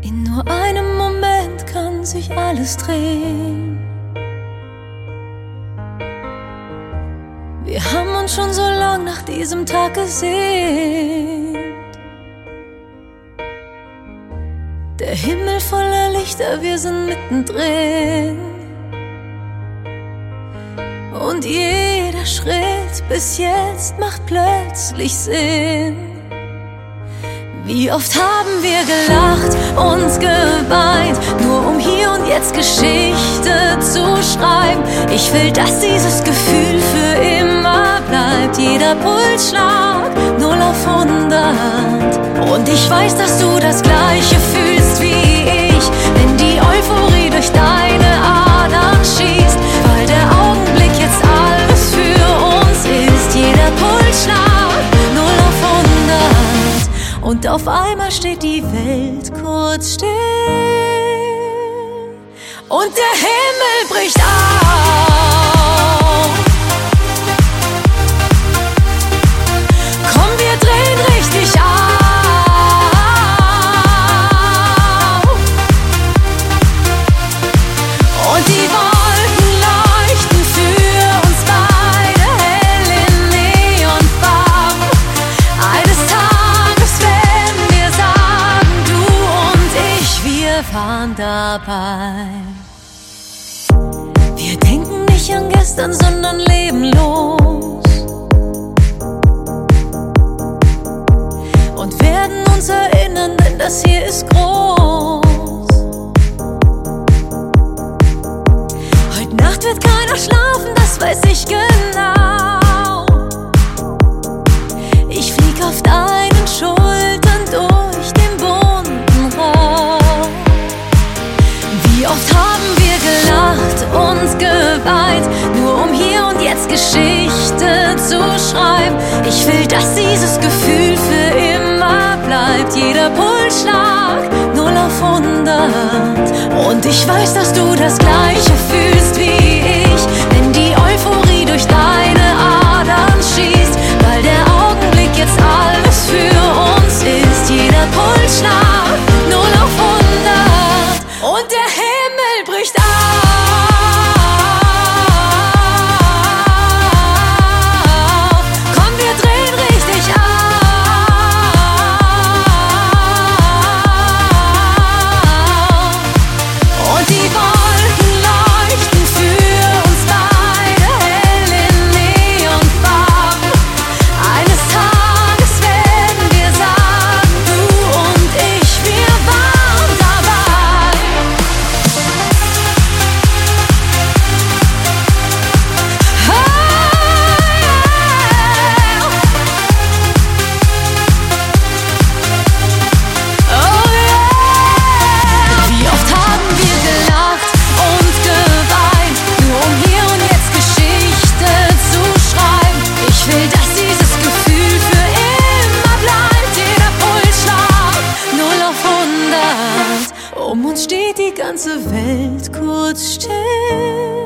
In nur einem Moment kann sich alles drehen. Wir haben uns schon so lang nach diesem Tag gesehnt. Der Himmel voller Lichter, wir sind mittendrin. Und jeder Schritt bis jetzt macht plötzlich Sinn. Wie oft haben wir gelacht und geweint, nur um hier und jetzt Geschichte zu schreiben. Ich will, dass dieses Gefühl für immer bleibt. Jeder Pulsschlag 0 auf 100. Und ich weiß, dass du das Gleiche fühlst wie ich, wenn die Euphorie durch deine Adern schießt, weil der Augenblick jetzt alles für uns ist. Jeder Pulsschlag 0 auf 100. Und auf einmal steht die Welt kurz still und der Himmel bricht auf. Komm, wir drehen richtig auf. Und die Wolken leuchten für uns beide hell in Neonfarben. Eines Tages werden wir sagen, du und ich, wir waren dabei. Wir denken nicht an gestern, sondern leben los und werden uns erinnern, denn das hier ist groß. Heute Nacht wird keiner schlafen, das weiß ich genau. Ich flieg auf deinen Schultern durch den bunten Raum. Wie oft haben wir gelacht und geweint, nur um hier und jetzt Geschichte zu schreiben. Ich will, dass dieses Gefühl für immer bleibt. Jeder Pulsschlag 0 auf 100. Und ich weiß, dass du das Gleiche fühlst wie ich, wenn die Euphorie durch deine Adern schießt, weil der Augenblick jetzt alles für uns ist. Jeder Pulsschlag 0 auf 100. Und der Himmel bricht auf. Komm, wir drehen richtig auf. Und die Wolken leuchten für uns beide hell in Neonfarben. Eines Tages werden wir sagen, du und ich, wir waren dabei. Wie oft haben wir gelacht und geweint, nur um hier und jetzt Geschichte zu schreiben. Ich will, dass dieses Gefühl für immer bleibt. Jeder Pulsschlag 0 auf 100. Um uns steht die ganze Welt kurz still.